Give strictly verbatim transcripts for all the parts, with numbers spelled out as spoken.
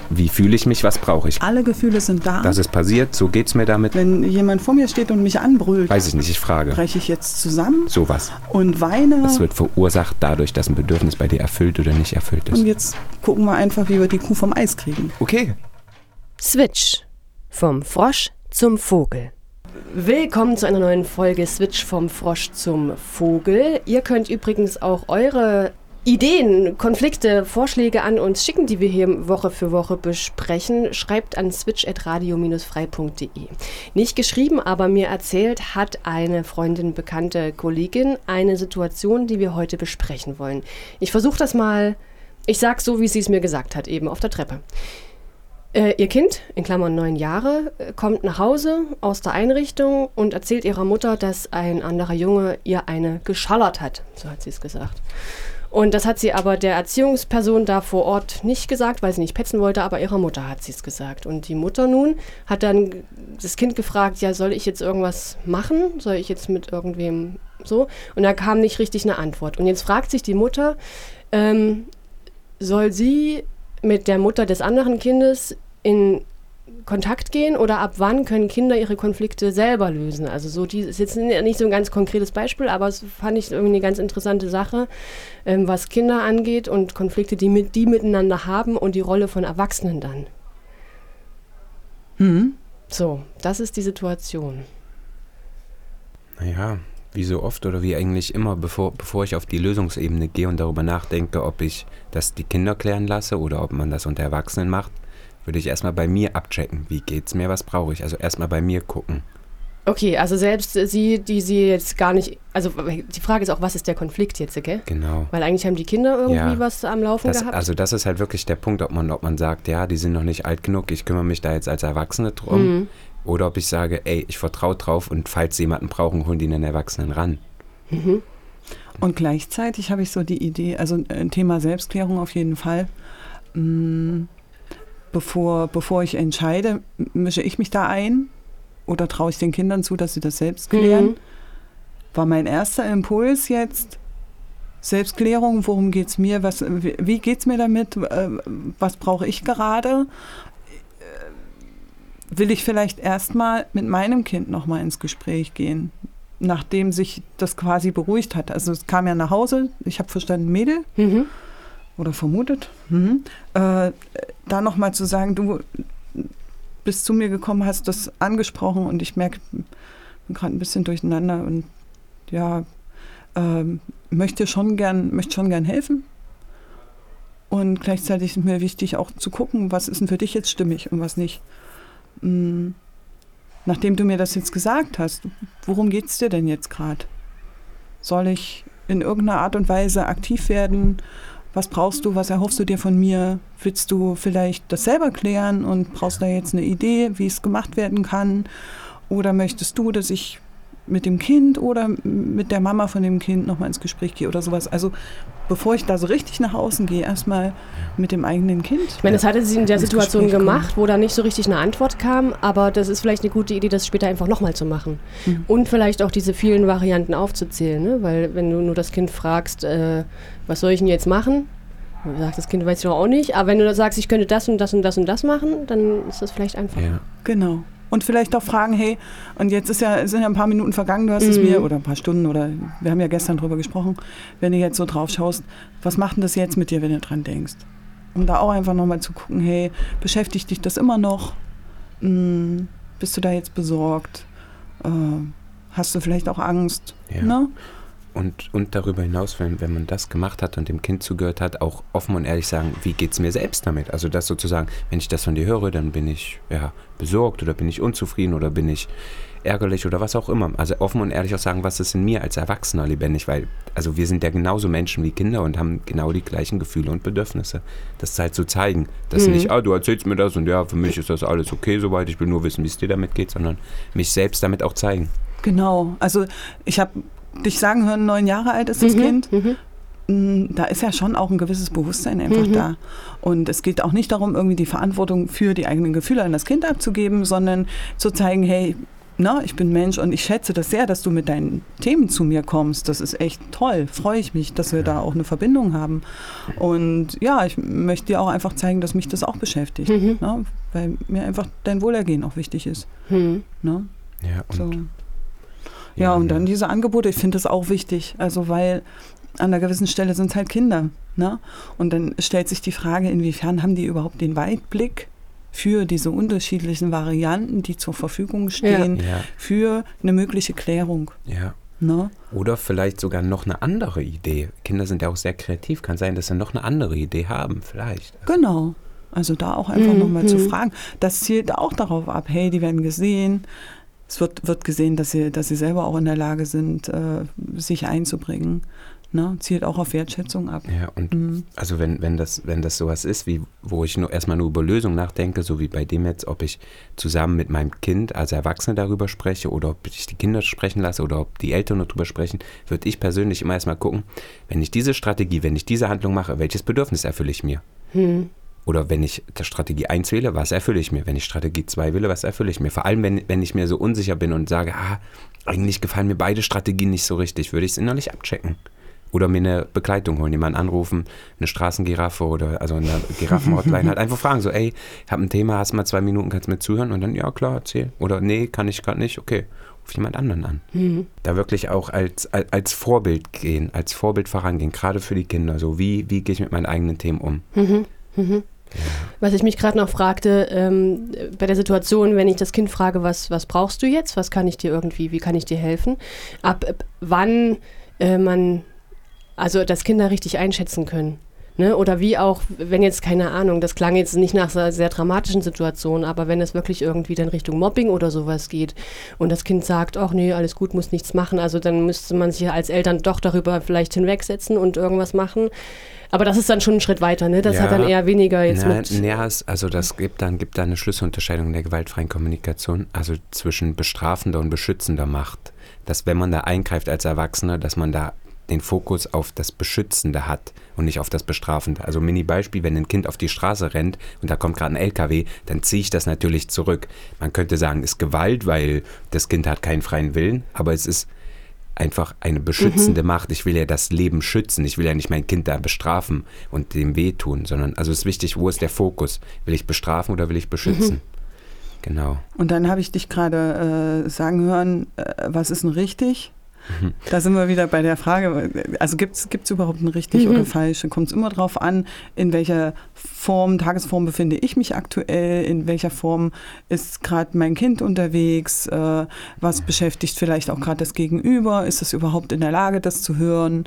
Wie fühle ich mich, was brauche ich? Alle Gefühle sind da. Das ist passiert, so geht's mir damit. Wenn jemand vor mir steht und mich anbrüllt, weiß ich nicht, ich frage. breche ich jetzt zusammen? Sowas. Und weine? Das wird verursacht dadurch, dass ein Bedürfnis bei dir erfüllt oder nicht erfüllt ist. Und jetzt gucken wir einfach, wie wir die Kuh vom Eis kriegen. Okay. Switch. Vom Frosch zum Vogel. Willkommen zu einer neuen Folge Switch vom Frosch zum Vogel. Ihr könnt übrigens auch eure Ideen, Konflikte, Vorschläge an uns schicken, die wir hier Woche für Woche besprechen. Schreibt an switch at radio frei punkt de. Nicht geschrieben, aber mir erzählt hat eine Freundin, bekannte Kollegin eine Situation, die wir heute besprechen wollen. Ich versuche das mal, ich sage so, wie sie es mir gesagt hat, eben auf der Treppe. Äh, ihr Kind, in Klammern neun Jahre, kommt nach Hause aus der Einrichtung und erzählt ihrer Mutter, dass ein anderer Junge ihr eine geschallert hat. So hat sie es gesagt. Und das hat sie aber der Erziehungsperson da vor Ort nicht gesagt, weil sie nicht petzen wollte, aber ihrer Mutter hat sie es gesagt. Und die Mutter nun hat dann das Kind gefragt, ja, soll ich jetzt irgendwas machen? Soll ich jetzt mit irgendwem so? Und da kam nicht richtig eine Antwort. Und jetzt fragt sich die Mutter, ähm, soll sie mit der Mutter des anderen Kindes in Kontakt gehen oder ab wann können Kinder ihre Konflikte selber lösen? Also so, die ist jetzt nicht so ein ganz konkretes Beispiel, aber es fand ich irgendwie eine ganz interessante Sache, ähm, was Kinder angeht und Konflikte, die mit die miteinander haben und die Rolle von Erwachsenen dann. Mhm. So, das ist die Situation. Naja, wie so oft oder wie eigentlich immer, bevor, bevor ich auf die Lösungsebene gehe und darüber nachdenke, ob ich das die Kinder klären lasse oder ob man das unter Erwachsenen macht, würde ich erstmal bei mir abchecken, wie geht's mir, was brauche ich. Also erstmal bei mir gucken. Okay, also selbst sie, die sie jetzt gar nicht, also die Frage ist auch, was ist der Konflikt jetzt, gell? Genau. Weil eigentlich haben die Kinder irgendwie ja, was am Laufen das, gehabt. Also das ist halt wirklich der Punkt, ob man, ob man sagt, ja, die sind noch nicht alt genug, ich kümmere mich da jetzt als Erwachsene drum. Mhm. Oder ob ich sage, ey, ich vertraue drauf und falls sie jemanden brauchen, holen die einen Erwachsenen ran. Mhm. Und gleichzeitig habe ich so die Idee, also ein Thema Selbstklärung auf jeden Fall. Mh, Bevor, bevor ich entscheide, mische ich mich da ein oder traue ich den Kindern zu, dass sie das selbst klären? Mhm. War mein erster Impuls jetzt Selbstklärung, worum geht es mir, was, wie geht es mir damit, was brauche ich gerade? Will ich vielleicht erstmal mit meinem Kind nochmal ins Gespräch gehen, nachdem sich das quasi beruhigt hat? Also es kam ja nach Hause, ich habe verstanden, Mädel. Mhm. Oder vermutet, mhm. äh, da nochmal zu sagen, du bist zu mir gekommen, hast das angesprochen und ich merke, ich bin gerade ein bisschen durcheinander und ja, äh, möchte schon gern, möchte schon gern helfen. Und gleichzeitig ist mir wichtig auch zu gucken, was ist denn für dich jetzt stimmig und was nicht. Mhm. Nachdem du mir das jetzt gesagt hast, worum geht es dir denn jetzt gerade? Soll ich in irgendeiner Art und Weise aktiv werden? Was brauchst du, was erhoffst du dir von mir? Willst du vielleicht das selber klären und brauchst da jetzt eine Idee, wie es gemacht werden kann? Oder möchtest du, dass ich mit dem Kind oder mit der Mama von dem Kind nochmal ins Gespräch gehe oder sowas? Also bevor ich da so richtig nach außen gehe, erstmal mit dem eigenen Kind. Ich meine, das hatte sie in der Situation gemacht, wo da nicht so richtig eine Antwort kam, aber das ist vielleicht eine gute Idee, das später einfach nochmal zu machen. Mhm. Und vielleicht auch diese vielen Varianten aufzuzählen, ne? Weil wenn du nur das Kind fragst, äh, was soll ich denn jetzt machen? Du sagst, das Kind weiß doch auch nicht, aber wenn du sagst, ich könnte das und das und das und das machen, dann ist das vielleicht einfacher. Ja. Genau. Und vielleicht auch fragen, hey, und jetzt ist ja, sind ja ein paar Minuten vergangen, du hast mhm. es mir, oder ein paar Stunden, oder wir haben ja gestern drüber gesprochen, wenn du jetzt so drauf schaust, was macht denn das jetzt mit dir, wenn du dran denkst? Um da auch einfach nochmal zu gucken, hey, beschäftigt dich das immer noch? Hm, bist du da jetzt besorgt? Äh, hast du vielleicht auch Angst? Ja. Ne? Und, und darüber hinaus, wenn, wenn man das gemacht hat und dem Kind zugehört hat, auch offen und ehrlich sagen, wie geht es mir selbst damit? Also das sozusagen, wenn ich das von dir höre, dann bin ich ja, besorgt oder bin ich unzufrieden oder bin ich ärgerlich oder was auch immer. Also offen und ehrlich auch sagen, was ist in mir als Erwachsener lebendig, weil also wir sind ja genauso Menschen wie Kinder und haben genau die gleichen Gefühle und Bedürfnisse. Das halt zu zeigen, dass mhm. nicht, ah, du erzählst mir das und ja, für mich ist das alles okay soweit, ich will nur wissen, wie es dir damit geht, sondern mich selbst damit auch zeigen. Genau, also ich habe dich sagen hören, neun Jahre alt ist das mhm, Kind. Mhm. Da ist ja schon auch ein gewisses Bewusstsein einfach mhm. da. Und es geht auch nicht darum, irgendwie die Verantwortung für die eigenen Gefühle an das Kind abzugeben, sondern zu zeigen, hey, na, ich bin Mensch und ich schätze das sehr, dass du mit deinen Themen zu mir kommst. Das ist echt toll. Freue ich mich, dass wir da auch eine Verbindung haben. Und ja, ich möchte dir auch einfach zeigen, dass mich das auch beschäftigt. Mhm. Na, weil mir einfach dein Wohlergehen auch wichtig ist. Mhm. Na? Ja, und, so. ja, und dann diese Angebote, ich finde das auch wichtig. Also weil an einer gewissen Stelle sind es halt Kinder. Ne? Und dann stellt sich die Frage, inwiefern haben die überhaupt den Weitblick für diese unterschiedlichen Varianten, die zur Verfügung stehen, ja. Ja. für eine mögliche Klärung. Ja. Ne? Oder vielleicht sogar noch eine andere Idee. Kinder sind ja auch sehr kreativ. Kann sein, dass sie noch eine andere Idee haben, vielleicht. Genau. Also da auch einfach mhm. nochmal zu fragen. Das zielt auch darauf ab, hey, die werden gesehen. Es wird, wird gesehen, dass sie, dass sie selber auch in der Lage sind, äh, sich einzubringen. Ne, zielt auch auf Wertschätzung ab. Ja, und mhm. also wenn, wenn das, wenn das sowas ist, wie, wo ich nur erstmal nur über Lösungen nachdenke, so wie bei dem jetzt, ob ich zusammen mit meinem Kind als Erwachsene darüber spreche oder ob ich die Kinder sprechen lasse oder ob die Eltern nur darüber sprechen, würde ich persönlich immer erstmal gucken, wenn ich diese Strategie, wenn ich diese Handlung mache, welches Bedürfnis erfülle ich mir? Mhm. Oder wenn ich der Strategie eins wähle, was erfülle ich mir? Wenn ich Strategie zwei wähle, was erfülle ich mir? Vor allem, wenn, wenn ich mir so unsicher bin und sage, ah, eigentlich gefallen mir beide Strategien nicht so richtig, würde ich es innerlich abchecken. Oder mir eine Begleitung holen, jemanden anrufen, eine Straßengiraffe oder also eine Giraffen-Hotline, halt einfach fragen, so ey, ich habe ein Thema, hast mal zwei Minuten, kannst du mir zuhören? Und dann, ja klar, erzähl. Oder nee, kann ich gerade nicht, okay, ruf jemand anderen an. Mhm. Da wirklich auch als, als, als Vorbild gehen, als Vorbild vorangehen, gerade für die Kinder, so wie, wie gehe ich mit meinen eigenen Themen um? Mhm. Mhm. Ja. Was ich mich gerade noch fragte, ähm, bei der Situation, wenn ich das Kind frage, was, was brauchst du jetzt, was kann ich dir irgendwie, wie kann ich dir helfen, ab, ab wann äh, man also dass Kinder richtig einschätzen können. Ne? Oder wie auch, wenn jetzt, keine Ahnung, das klang jetzt nicht nach einer sehr dramatischen Situation, aber wenn es wirklich irgendwie dann Richtung Mobbing oder sowas geht und das Kind sagt, ach nee, alles gut, muss nichts machen, also dann müsste man sich als Eltern doch darüber vielleicht hinwegsetzen und irgendwas machen. Aber das ist dann schon ein Schritt weiter, ne? Das ja, hat dann eher weniger jetzt na, mit... Ja, also das gibt dann, gibt dann eine Schlüsselunterscheidung in der gewaltfreien Kommunikation, also zwischen bestrafender und beschützender Macht. Dass wenn man da eingreift als Erwachsener, dass man da den Fokus auf das Beschützende hat und nicht auf das Bestrafende. Also Mini-Beispiel, wenn ein Kind auf die Straße rennt und da kommt gerade ein L K W, dann ziehe ich das natürlich zurück. Man könnte sagen, es ist Gewalt, weil das Kind hat keinen freien Willen, aber es ist einfach eine beschützende mhm. Macht. Ich will ja das Leben schützen. Ich will ja nicht mein Kind da bestrafen und dem wehtun, sondern also es ist wichtig, wo ist der Fokus? Will ich bestrafen oder will ich beschützen? Mhm. Genau. Und dann habe ich dich gerade äh, sagen hören, äh, was ist denn richtig? Da sind wir wieder bei der Frage, also gibt es überhaupt ein richtig mhm. oder falsch? Kommt es immer darauf an, in welcher Form, Tagesform befinde ich mich aktuell, in welcher Form ist gerade mein Kind unterwegs, äh, was beschäftigt vielleicht auch gerade das Gegenüber, ist es überhaupt in der Lage, das zu hören,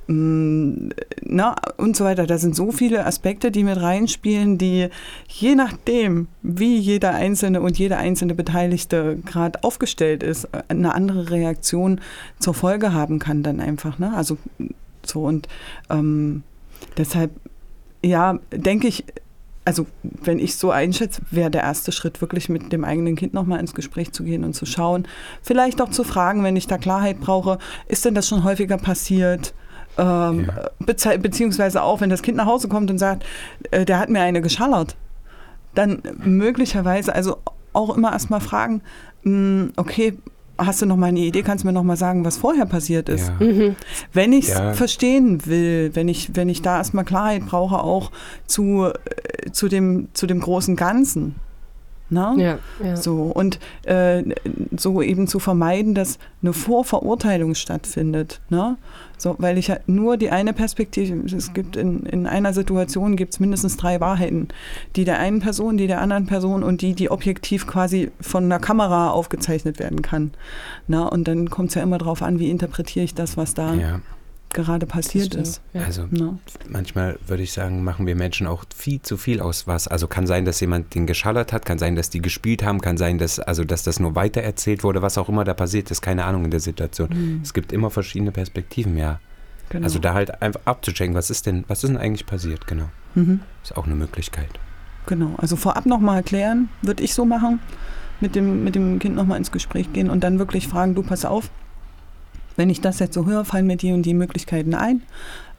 ähm, na, und so weiter. Da sind so viele Aspekte, die mit reinspielen, die je nachdem, wie jeder Einzelne und jede einzelne Beteiligte gerade aufgestellt ist, eine andere Reaktion zur Folge haben kann dann einfach, ne? Also so und ähm, deshalb, ja, denke ich, also wenn ich so einschätze, wäre der erste Schritt wirklich mit dem eigenen Kind nochmal ins Gespräch zu gehen und zu schauen, vielleicht auch zu fragen, wenn ich da Klarheit brauche, ist denn das schon häufiger passiert? Ähm, ja. bezie- beziehungsweise auch, wenn das Kind nach Hause kommt und sagt, äh, der hat mir eine geschallert, dann möglicherweise, also auch immer erstmal fragen, mh, okay, hast du noch mal eine Idee, kannst du mir noch mal sagen, was vorher passiert ist? Ja. Mhm. Wenn ich es ja. verstehen will, wenn ich, wenn ich da erstmal Klarheit brauche, auch zu, äh, zu, dem, zu dem großen Ganzen. Na? Ja, ja. So, und äh, so eben zu vermeiden, dass eine Vorverurteilung stattfindet. Ne? So, weil ich ja nur die eine Perspektive, es gibt in, in einer Situation gibt es mindestens drei Wahrheiten. Die der einen Person, die der anderen Person und die, die objektiv quasi von einer Kamera aufgezeichnet werden kann. Na? Und dann kommt es ja immer darauf an, wie interpretiere ich das, was da ja. gerade passiert ist. Ja. Also ja. manchmal würde ich sagen, machen wir Menschen auch viel zu viel aus was. Also kann sein, dass jemand den geschallert hat, kann sein, dass die gespielt haben, kann sein, dass, also, dass das nur weitererzählt wurde, was auch immer da passiert ist, keine Ahnung in der Situation. Mhm. Es gibt immer verschiedene Perspektiven, ja. Genau. Also da halt einfach abzuchecken, was ist denn, was ist denn eigentlich passiert, genau. Mhm. Ist auch eine Möglichkeit. Genau, also vorab nochmal erklären, würde ich so machen, mit dem, mit dem Kind nochmal ins Gespräch gehen und dann wirklich fragen, du pass auf, wenn ich das jetzt so höre, fallen mir die und die Möglichkeiten ein.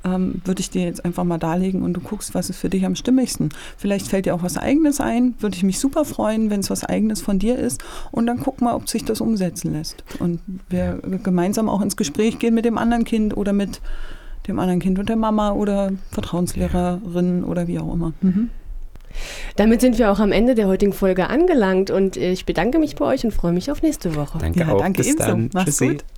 ähm, würde ich dir jetzt einfach mal darlegen und du guckst, was ist für dich am stimmigsten. Vielleicht fällt dir auch was Eigenes ein, würde ich mich super freuen, wenn es was Eigenes von dir ist und dann guck mal, ob sich das umsetzen lässt. Und wir gemeinsam auch ins Gespräch gehen mit dem anderen Kind oder mit dem anderen Kind und der Mama oder Vertrauenslehrerin oder wie auch immer. Mhm. Damit sind wir auch am Ende der heutigen Folge angelangt und ich bedanke mich bei euch und freue mich auf nächste Woche. Danke ja, auch. Danke Bis ebenso. dann. Mach's Tschüssi. gut.